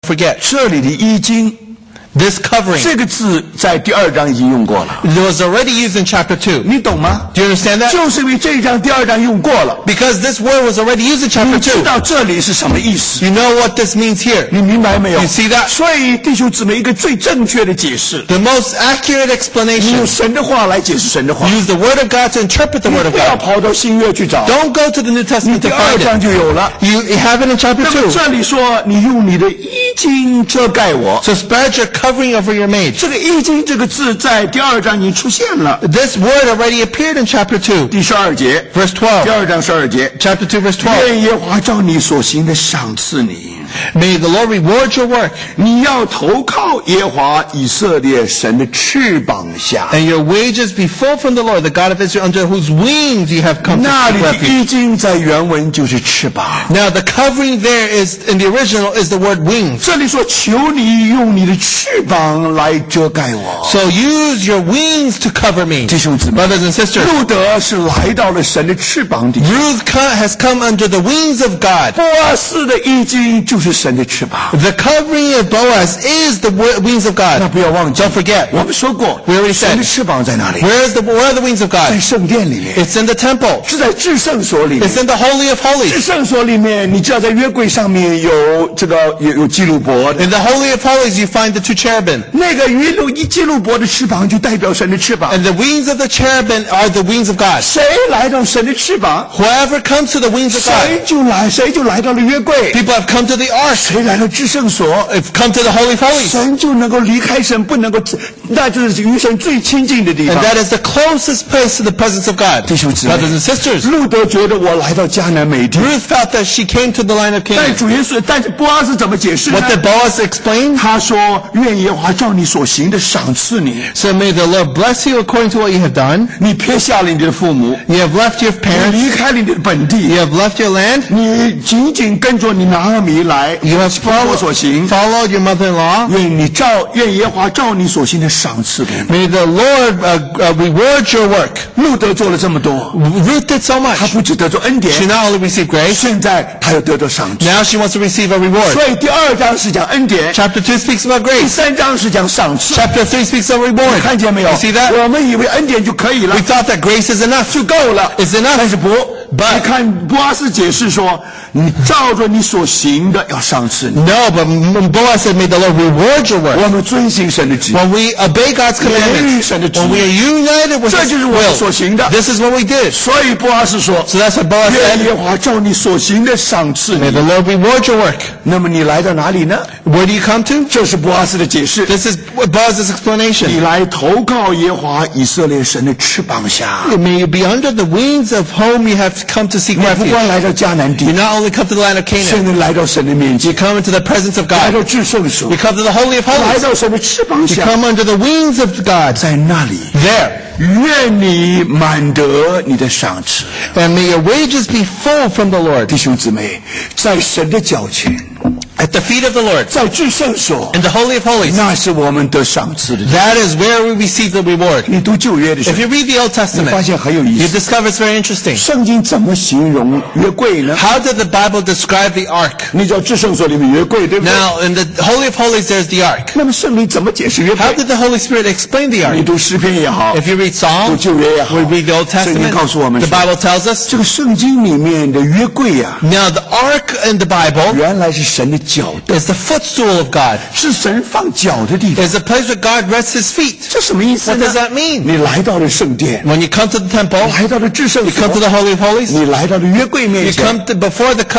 forget. 这里的衣襟 This covering 这个字在第2章已经用过了， it was already used in chapter 2. 你懂吗？ Do you understand that? 就是因为这一章第2章用过了， Because this word was already used in 你 chapter 知 2. 道这里是什么意思？ You know what this means here? 你明白没有 You see that? 所以弟兄姊妹，一个最正确的解释， The most accurate 你 explanation. 用神的话来解释神的话， Use the word of God to interpret the 你 word of 不要 God. 跑到新约去找， Don't go to the New 你 Testament 第 to 2 find 章 it. 就有了。 You have it in chapter 那么 2. 这里说你用你的衣襟遮盖我， So spread your covering over your maid. 这个衣襟这个字在第2章已经出现了， This word already appeared in chapter 2. 第12节， Verse 第 12. 2章12节， Chapter 2 verse 12. 愿耶和华照你所行的赏赐你， May the Lord reward your work, 你要投靠耶和华以色列神的翅膀下。 and your wages be full from the Lord, the God of Israel, under whose wings you have come to 那 seek 里的 refuge. 衣襟在原文就是翅膀， Now the covering there is, in the original, is the word wings. 这里说求你用你的翅膀来遮盖我。 So use your wings to cover me. 弟兄姊妹， Brothers and sisters, 路德是来到了神的翅膀底下， Ruth has come under the wings of God. 波阿斯的衣襟就是神的翅膀。 The covering of Boaz is the wings of 那 God. 不要忘记， Don't forget. 我们说过 We already said. 神的翅膀在哪里？ Where are the wings of 在 God? 圣殿里面， It's in the temple. 是在至圣所里面。 It's in the Holy of 至 Holies. 圣所里面，你知道在约柜上面有这个有基路伯的， In the Holy of Holies you find the two cherubim. 那个基路伯的翅膀就代表神的翅膀。 And the wings of the cherubim are the wings of God. 谁来到神的翅膀， Whoever comes to the wings of God, 谁就来到了约柜。 people have come to the ark, 谁来到至圣所， have come to the Holy of Holies. 神就能够离开神，不能够，那就是与神最亲近的地 And 方。 that is the closest place to the presence of God. 弟兄姊妹 Brothers and sisters, 路德觉得我来到迦南美地， Ruth felt that she came to the line of 但 Canaan. 主耶稣，但是波阿斯怎么解释呢 What？did Boaz explain? 他说：“愿耶和华照你所行的赏赐你。 So may the Lord bless you according to what you have done. 你撇下了你的父母， You have left your 你 parents. 离开了你的本地， You have left your land. 你紧紧跟着你拿俄米来， You have 奉我所行。 followed your mother-in-law. 愿耶和华照你所行的赏赐给你。 May the Lord reward your work. 路德做了这么多， Ruth did so 他 much. 不只得着恩典 She，not only received grace, 现在他又得着赏赐。 now she wants to receive a reward. 所以第2章是讲恩典， Chapter 2 speaks about 第 grace. 3章是讲赏赐。 Chapter 3 speaks of reward. 看见没有 You see that? 我们以为恩典就可以了 We，thought that grace is enough. 就够了。 It's enough. 但是不， But- 你看波阿斯解释说，你照着你所行的要赏赐你。 No, but Boaz said, may the Lord reward your work. 我们遵行神的旨意， When we obey God's commandments, when we are united with 这 His 就是我们所 will, 行的。 this is what we did. 所以波阿斯说， So that's what Boaz 愿 said. 耶和华照你所行的赏赐 May 你。 the Lord reward your work. 那么你来到哪里呢？ Where do you come to? 这是波阿斯的解释。 This is Boaz's 你 explanation. 来投靠耶和华以色列神的翅膀下。 May you be under the wings of whom you have come to seek 你不 refuge. 光来到迦南 You 地， not only come to the land of 现 Canaan, 在来到神的面 you 前， come into the presence of 来 God. 到至圣所 You，come to the Holy of 来 Holies. 到神的翅膀 You 下， come under the wings of God. 在那里， There. 愿你满得你的赏赐。 And may your wages be full from the Lord. 弟兄姊妹，在神的脚前， At the feet of the Lord. 在至圣所， In the Holy of Holies. 那是我们得赏赐的。 That is where we receive the reward. 你读旧约的时 If 候， you read the Old 你发 Testament, 现很有意 you 思。 discover it's very interesting. 圣经怎么形容约柜呢？ How did the Bible describe the ark? 你知道至圣所里面约柜，对不对？ Now, in the Holy of Holies, there's the ark. 那么圣灵怎么解释约 How 柜？ did the Holy Spirit explain the 你 ark? 读诗篇也好， If you read 读 Psalm, 旧约也好， we read the Old 圣经 Testament, 告诉我们 the 说， Bible tells us. 这个圣经里面的约柜呀， Now, the ark in the Bible 原来是神的脚的， is the footstool of God. 是神放脚的地方。 It's a place where God rests His feet. 这什么意思 What 呢 does that mean? 你来到了圣殿， When you come to the temple, 来到了至圣 you come to 所， the Holy of Holies, 你来到了约柜面 you 前。 come to before the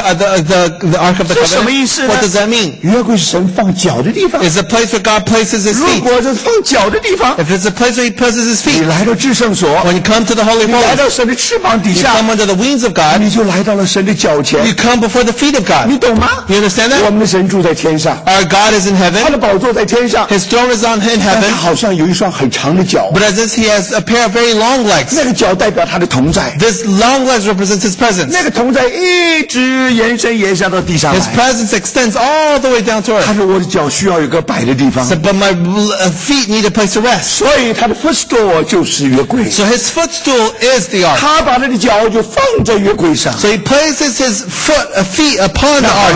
ark of the 这什么 covenant. 意思呢 What does that mean? 约柜是神放脚的地方。 It's a place where God places His 如 feet. 果是放脚的地方， If it's a place where He places His 你 feet, 来到至圣所， when you come to the Holy of 你来 Holies, 到神的翅膀底 you 下， come under the wings of God, 你就来到了神的脚前 you。come before the feet of 你 God. 懂吗？ You understand 我 that? 们的神住在天上， Our God is in 他 heaven. 的宝座在天上， His throne is in 但 heaven. 他好像有一双很长的脚， But as if He has a pair of very long legs. 那个脚代表他的同在， This long legs represents His presence. 那个同在一直延伸到地上 His 来。 presence extends all the way down to 他 earth. 说我的脚需要有个摆的地方， So, but my feet need a place to rest. 所以他的 footstool 就是约柜， So His footstool is the ark. 他把他的脚就放在约柜上。 So He places His feet upon 那 the 好了 ark.，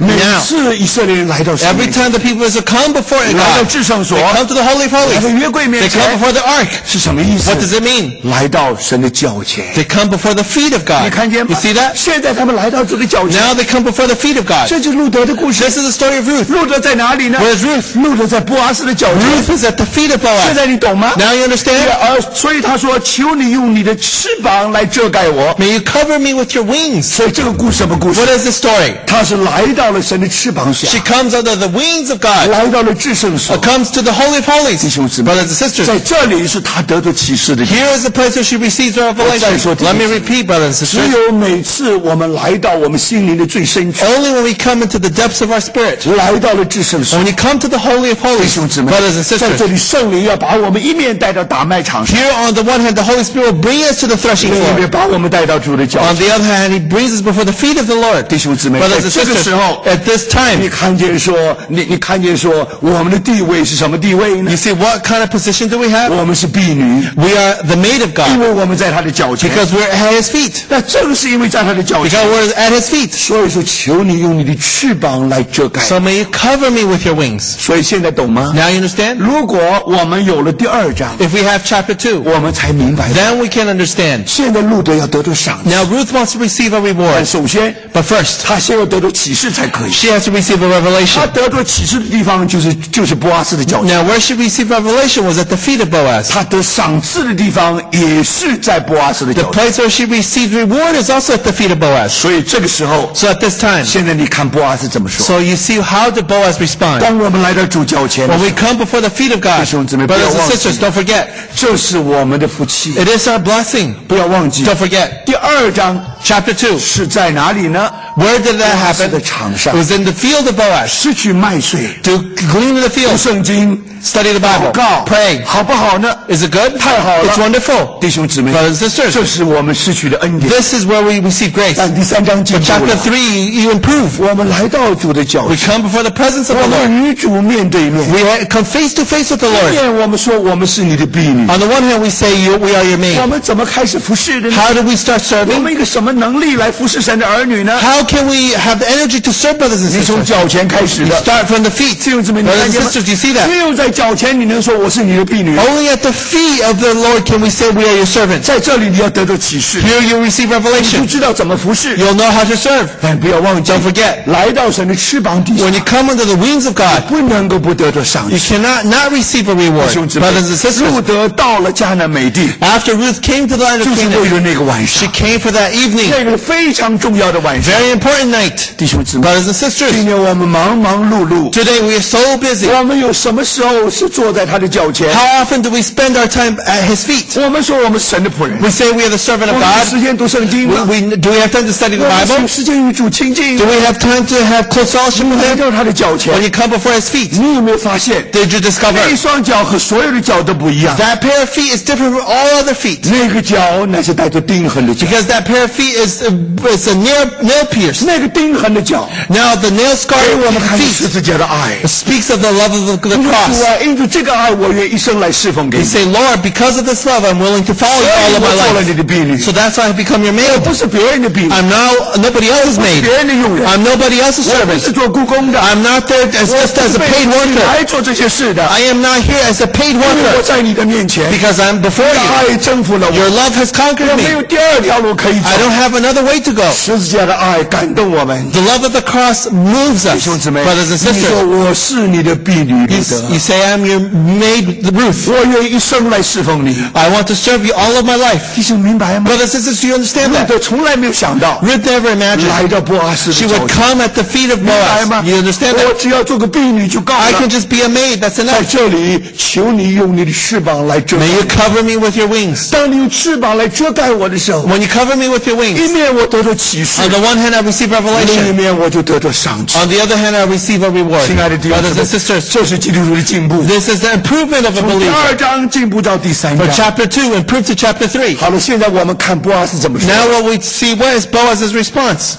每次以色列人来到神 Every 面前， time the people is to come before 来到 God, 至圣所， they come to the Holy of 来到 Holies. 约柜面 They come 前， before the ark. 是什么意思 What？ does it mean? 来到神的脚前。 They come before the feet of 你 God. 看见吗 You see that? 现在他们来到主的脚前， Now they come before the feet of God. 这就是路德的故事。 This is the story of Ruth. 路德在哪里呢？ Where's Ruth? 路德在波阿斯的脚前。 Ruth is at the feet of 现 Boaz. 在你懂吗？ Now you understand? 所以他说：“求你用你的翅膀来遮盖我。 May you cover me with your ” wings. 所以这个故事什么故事？ What is the story? 他是来到了神的翅膀下， She comes under the wings of God. 来到了至圣所。 Comes to the Holy of Holies. 弟兄姊妹， Brothers and sisters. 在这里是他得到启示的地方。 Here is the place where she receives her revelation. Let me repeat, brothers and 只 sisters. 有每次我们来到我们心灵的最深处， Only when we come into the depths of our spirit. 来到了至圣所， When you come to the Holy of 弟 Holies, 兄姊妹， brothers and 在这 sisters. 里圣灵要把我们一面带到打麦场上， Here on the one hand, the Holy Spirit will bring us to the threshing 另一 floor. 面把我们带到主的脚 On 前。 the other hand, He brings us before the feet of the Lord. 弟兄姊妹， Brothers 在 and 这个 sisters, 时候， at this time, 你看见说，你看见说，我们的地位是什么地位呢 you？see what kind of position do we have? 我们是婢女， We are the maid of 因 God 为我们在他的脚前。 because we're at His feet. 那正是因为在他的脚 Because 前， we're at His feet. 所以说求你用你的翅膀来遮盖。 So may you cover me with your wings. 所以现在懂吗？ Now you understand? 如果我们有了第2章， If we have chapter 2, 我们才明白。 then we can understand. 现在路德要得到赏赐， Now Ruth wants to receive a 但 reward. 首先 But first, 他先要得到启示才可以。 she has to receive a 他 revelation. 得到启示的地方就是波阿斯的脚前， Now where she received revelation was at the feet of Boaz. 他得赏赐的地方也是在波阿斯的 The 脚前。 place where she received reward is also at the feet of Boaz. 所以这个时候， So at this time, 现在你看波阿斯怎么说？ so you see how did Boaz respond? 当我们来到主脚前的 When 时 we 候， come before the feet of God, 弟兄姊妹， brothers 不要忘记。 and sisters, don't forget, 这是我们的福气， it is our blessing. 不要忘记。 Don't forget. 第2章 Chapter 2, 是在哪里呢？ where did that 波阿斯 happen? 的场 It 上， was in the field of Boaz. 失去麦穗， To glean in the 读 field, 圣经， study the 祷 Bible, 告， pray. 好不好呢？ Is it good? 太好了 It's wonderful. 弟兄姊妹， Brothers and 这 sisters, 是我们失去的恩典。 this is where we receive grace. 但第3章进 But 步 chapter 了， 3, you improve. 我们来到主的脚 We 前， come before the presence of 我 the Lord. 们与主面对面。 We come face to face with the 一 Lord. 面我们说我们是你的婢女， On the one hand, we say we are your 我 maid. 们怎么开始服侍的呢？ How do we start 我 serving? 们一个什么能力来服侍神的儿女呢？ How can we have the energy to serve brothers and 你从 sisters? 脚前开始 You 的， start from the feet. 弟兄姊妹，你 Brothers 看 and 见吗？ sisters, do you see that? 只有在脚前你能说我是你的婢女， Only at the feet of the Lord can we say we are your servants. 在这里你要得到启示， Here you receive 就 revelation. 知道怎么服侍。 You'll know how to serve. 但不要忘记 Don't forget, 来到神的翅膀底下 when，you come under the wings of God, 不能够不得到赏 you 赐。 cannot not receive a reward. 弟兄姊妹 Brothers and 路 sisters, 德到了迦南美地， after Ruth came to the land of 就是为 Canaan, 了那个晚 she 上， came for that evening. 那个非常重要的晚上。 Very important night. 弟兄姊妹， Brothers and 今 sisters, 天我们忙忙碌碌， today we are so busy. 我们有什么时候是坐在他的脚前？ How often do we spend our time at His feet? 我们说我们是神的仆人， We say we are the servant 我 of 们有 God. 时间读圣经吗？ Do we have time to study the 我们有 Bible? 时间与主亲近 Do we have time to have close fellowship with 来 Him? 到他的脚前 When，you come before His feet, 你有没有发现， did you discover 那一双脚和所有的脚都不一样？ that pair of feet is different from all other feet? 那个脚乃是带着钉痕的脚， Because that pair of feet is a nail pierce. 那个钉痕的脚， Now the nail 给 scarred 我们看见 feet 十字架的爱。 speaks of the love of the 主 cross. 啊，因着这个爱，我愿一生来侍奉给 You 你。 say, Lord, because of this love, I'm willing to follow 所 you 以 all of 我 my 做了 life. 你的婢女， So that's why I become your 我 maid. 不是别人的婢女， I'm now nobody else's 别 maid. 人的佣人， I'm nobody else's 我不 servant. 是做故宫的， I'm not there just as a paid 我 worker. 来做这些事的， I am not here as a paid 因为我 worker 在你的面前， because I'm before you. 爱征服了 Your 我， love has conquered 我没有 me. 第二条路可以走 I。don't have another way to go. 十字架的爱感动我们， The love of the cross moves 弟 us, 兄姊妹， brothers and 你说 sisters. 我是你的婢女，路 You 德， say, I'm your maid, Ruth. 我愿一生来侍奉你。 I want to serve you all of my life. 弟兄明白吗？ Brothers and sisters, do you understand 路 that? 德从来没有想到 Ruth never imagined 来到波阿斯 she 的 would 脚前， come at the feet of 明白 Boaz. 吗？ You understand 我 that? 只要做个婢女就够 I 了 can。just be a maid. That's 在 enough. 这里，求你用你的翅膀来遮盖 May you 我。 cover me with your wings. 当你用翅膀来遮盖我的时候， When you cover me with your 一 wings, 面我得到启示 on，the one hand I receive 另一 revelation. 面我就得到赏赐。 On the other hand I receive a reward. 亲爱的弟兄 Brothers 姊 and 妹， sisters, 这是基督徒的进步。 this is the improvement of a 从第 believer. 2章进步到第3 For 章。 chapter 2, improve to chapter 3. 好了，现在我们看波阿斯怎么说。 Now what we see, what is Boaz's response?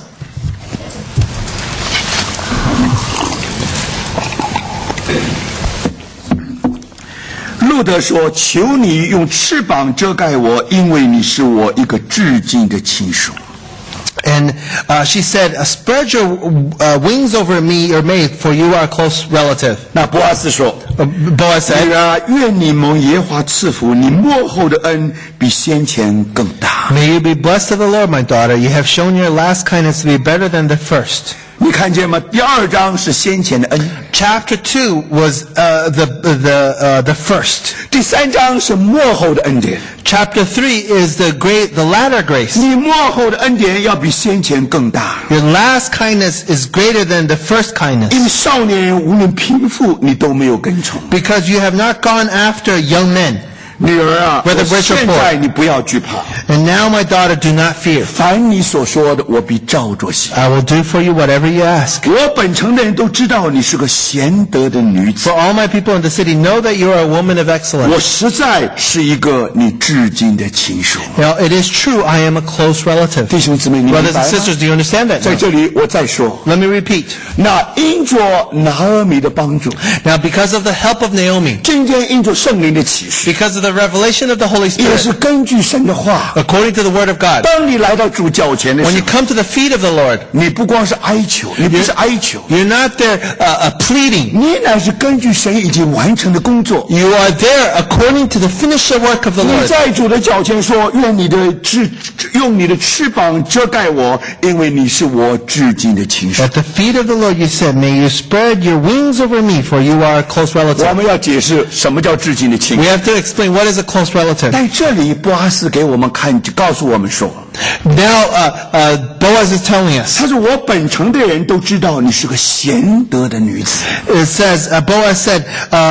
路德说：“求你用翅膀遮盖我，因为你是我一个至近的亲属。” And and she said, "Spread your wings over me, your maid, for you are a close relative." 那波阿斯说 Boaz 女 said, 儿，愿你蒙耶和华赐福，你末后的恩比先前更大。 "May you be blessed of the Lord, my daughter. You have shown your last kindness to be better than the first." 你看见吗？第2章是先前的恩， Chapter 2 was the first. 第3章是末后的恩典。 Chapter 3 is the latter grace. 你末后的恩典要比先前更大， Your last kindness is greater than the first 因为 kindness. 少年人无论贫富，你都没有跟从。 Because you have not gone after young men. 女儿啊， Whether rich or 现在你不要惧怕， And now, my daughter, do not fear. 凡你所说的，我必照着行。 I will do for you whatever you ask. 我本城的人都知道你是个贤德的女子， For all my people in the city know that you are a woman of 我 excellence. 实在是一个你至今的亲属。 Now, it is true I am a close relative. 弟兄姊妹，你明 Brothers 白 and 吗？ sisters, do you understand that 在 now? 这里我再说， Let me repeat. 那因着拿俄米的帮助， Now, because of the help of Naomi, 今天因着圣灵的启示， because of the revelation of the Holy 也是 Spirit, 根据神的话。 according to the Word of God, 当你来到主脚前的 when 时 you 候， come to the feet of the Lord, 你不光是哀求，你不是哀求， you're not there pleading. 你乃是根据神已经完成的工作。 You are there according to the finished work of the 你 Lord. 在主的脚前说：“愿你的用你的翅膀遮盖我，因为你是我至今的亲属。 At the feet of the Lord you said, May you spread your wings over me, for you are a close ” relative. 我们要解释什么叫至今的亲 We 属。 have to explain what is a close relative. 在这里，波阿斯给我们看，就告诉我们说 Now, Boaz is telling：“ us, 他说我本城的人都知道你是个贤德的女子。 it says, Boaz said,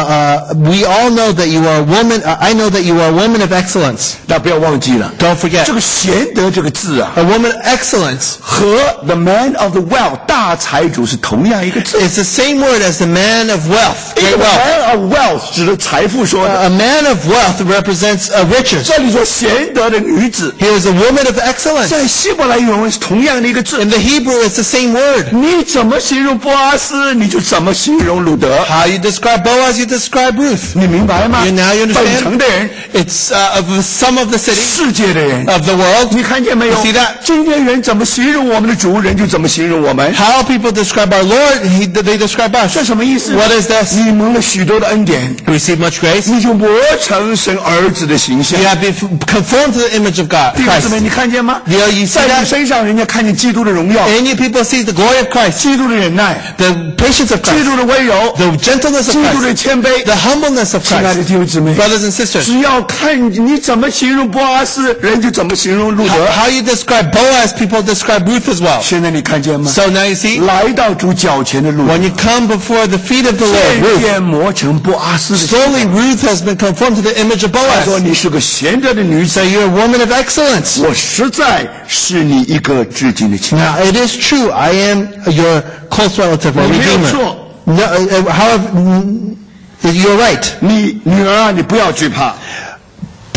we all know that you are a woman, I know that you are a woman of excellence. ” 那不要忘记了， Don't forget, 这个贤德这个字啊， a woman of excellence 和 the man of the wealth 大财主是同样一个字。 is the same word as the man of wealth, 一 great 个 wealth. man of wealth 指的财富说的， A man of wealth represents riches. 这里说贤德的女子， He was a woman of excellence. 在希伯来原文是同样的一个字。 In the Hebrew, it's the same word. 你怎么形容波阿斯，你就怎么形容路德。 How you describe Boaz, you describe Ruth. 你明白吗？ Now you 本 understand? 城的人， It's of some of the city, 世界的人， of the world. 你看见没有 You see that?？ 今天人怎么形容我们的主，人就怎么形容我们。 How people describe our Lord, they describe us. 这什么意思 What is this? 你蒙了许多的恩典， Receive much grace. 你就磨成神儿子的形象 You。have been conformed to the image of God, 弟兄姊妹， Christ. 你看见吗？ You see 在你 that? 身上，人家看见基督的荣耀， And you people see the glory of Christ, 基督的忍耐， the patience of 基 Christ, 督的温柔， the gentleness of 基督的 Christ, 谦卑。 the humbleness of 亲爱的 Christ. 弟兄姊妹， Brothers and sisters, 只要看你怎么形容波阿斯，人就怎么形容路 how, 德。 how you describe Boaz, people describe Ruth as well. 现在你看见吗？ So now you see, 来到主脚前的路德， when you come before the feet of the Lord, 渐 Ruth, 渐磨成波阿斯的形象。 slowly Ruth has been conformed to the image of 他说 Boaz. 你是个贤德的女子， So you're a woman of excellence. 我实在是你一个至今的亲爱。 Now, it is true, I am your close relative or 你没有 redeemer. 错， No, however, you're right. 你女儿啊，你不要惧怕。第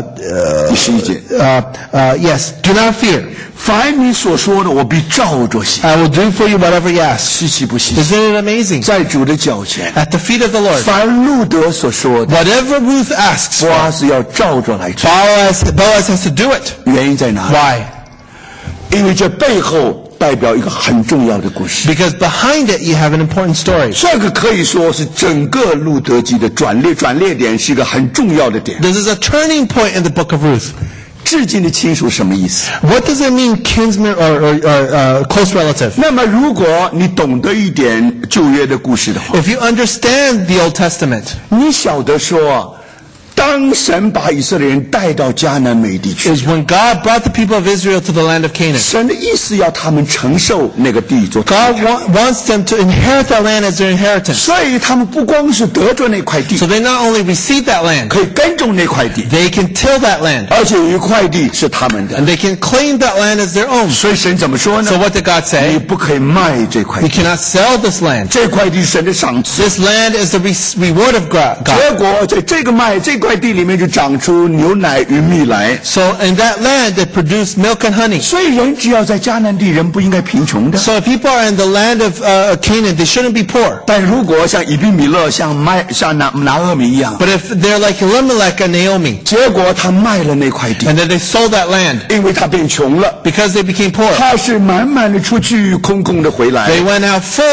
11节， Yes, do not fear. 凡你所说的，我必照着行。 I will do for you whatever you ask. 稀奇不稀奇？ Isn't it amazing? 在主的脚前， At the feet of the Lord, 凡路德所说的， whatever Ruth asks 波 for, 阿斯要照着来做。 Boaz has to do it. 原因在哪里？ Why? 因为这背后代表一个很重要的故事。 Because behind it you have an important story. 这个可以说是整个路德记的转捩点，是一个很重要的点。 This is a turning point in the book of Ruth. 至今的亲属什么意思？ What does it mean, kinsman or close relative? 那么，如果你懂得一点旧约的故事的话， If you understand the Old Testament, 你晓得说，当神把以色列人带到迦南美地去， is when God brought the people of Israel to the land of Canaan. 神的意思要他们承受那个地做他 God 们的。 wants them to inherit that land as their inheritance. 所以他们不光是得着那块地， So they not only receive that land, 可以耕种那块地， they can till that land. 而且有一块地是他们的。 And they can claim that land as their own. 所以神怎么说呢 So？what did God 你 say? 不可以卖这块 You 地， cannot sell this land. 这块地是神的赏赐。 This land is the reward of God. 结果在这个卖这块地里面就长出牛奶与蜜来。 So in that land, it produced milk and honey. 所以人只要在迦南地，人不应该贫穷的。 So if people are in the land of Canaan, they shouldn't be poor. 但如果像以比米勒、像拿俄米一样， But if they're like Elimelech and Naomi, 结果他卖了那块地， and then they sold that land 因为他变穷了， because they became poor, 他是满满的出去，空空的回来。 they went out full